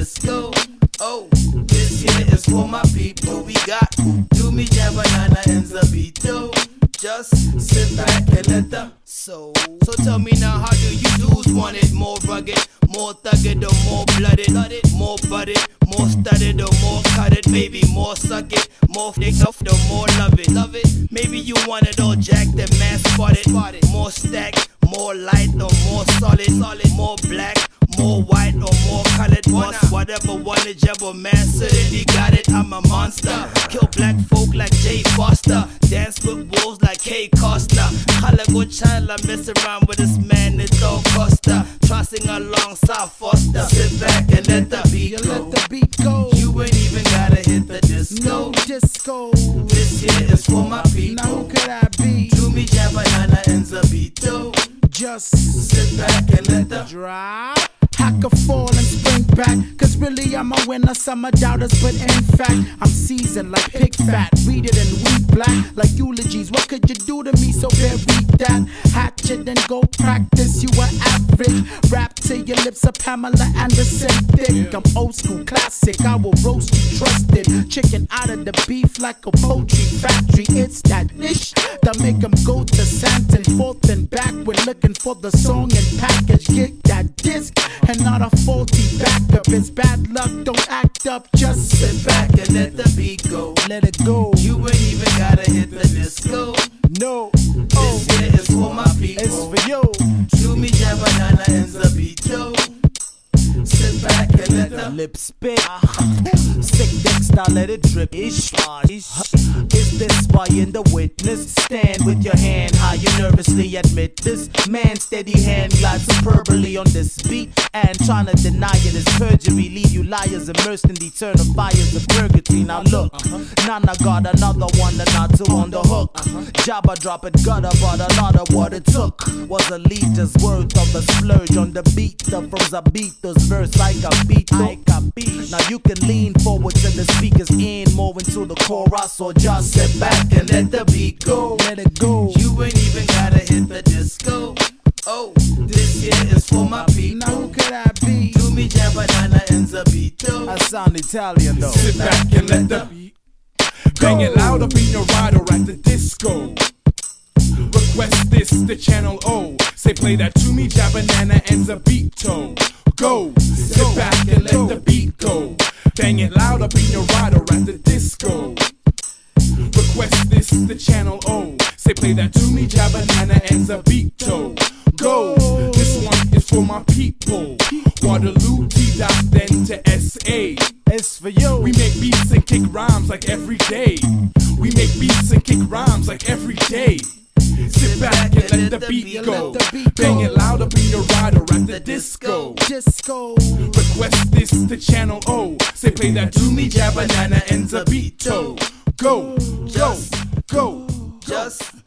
disco. Oh, this here is for my people. We got Do Me Jam Banana and Zabito. Just sit back and let the So tell me now, how do you dudes want it? More rugged, more thugged, or more blooded? More budded, more studded, or more cutted? Maybe more suck it, more thick off, the more love it. Maybe you want it all jacked and mass spotted. More stacked, more light, or more solid. More black, more white, or more colored. Whatever one is, jabber master it, he got it. I'm a monster. Kill black folk like Jay Foster. Dance with wolves like K Costa. Hollywood child, I mess around with this man, it's all Costa. Try sing alongside Foster. Sit back and let the beat go. Let the beat go. You ain't even gotta hit the disco. No disco. This here is for my people. Now who could I be? Do Me Jam Banana and Zabito. Just sit back and let the drop. I could fall and spring back, cause really I'm a winner, some are doubters, but in fact I'm seasoned like pig fat, read it and wheat black like eulogies. What could you do to me? So bear read that. Hatchet and go practice, you are average. Rap till your lips are Pamela Anderson thick. I'm old school classic, I will roast you, trusted. Chicken out of the beef like a poultry factory. It's that dish that make them go to Santon, forth and back. We're looking for the song and package, get that disc. And not a faulty backup, it's bad luck, don't act up, just sit back and let the beat go. Let it go. You ain't even gotta hit the disco. No. This here is for my people. It's for you. Do Me Jam Banana and Zabito. Sit back and let the lip spit. Stick dick style, let it drip. Is this why in the witness stand with your hand high? You nervously admit this man steady hand glides superbly on this beat, and trying to deny it is perjury. Leave you liars immersed in the eternal fires of purgatory. Now look, Nana got another one, and not two on the hook. Jabba drop it gutter, but a lot of what it took was a liter's worth of a splurge on the beat. From Zabito's verse, I got beat. Now you can lean forward to the speakers in, more into the chorus, or just sit back and let the beat go. Let it go. You ain't even gotta hit the disco. Oh, this here is for my people. Now who could I be? Do Me Jam Banana and Zabito. I sound Italian though. Sit back and let the beat bang it loud up in your ride or at the disco. Request this to Channel O. Say play that Do Me Jam Banana and Zabito. Go, sit back and let the beat go. Bang it loud up in your ride or at the disco. Request this to Channel O. Say play that Do Me Jam Banana and Zabito. Go, this one is for my people. Waterloo, T-Dot, then to S.A. It's for you. We make beats and kick rhymes like every day. We make beats and kick rhymes like every day. Sit back and let the beat go. Bang it loud up in your ride or at the disco. Request this to Channel O. Say play that Do Me Jam Banana and Zabito. Go, just go, just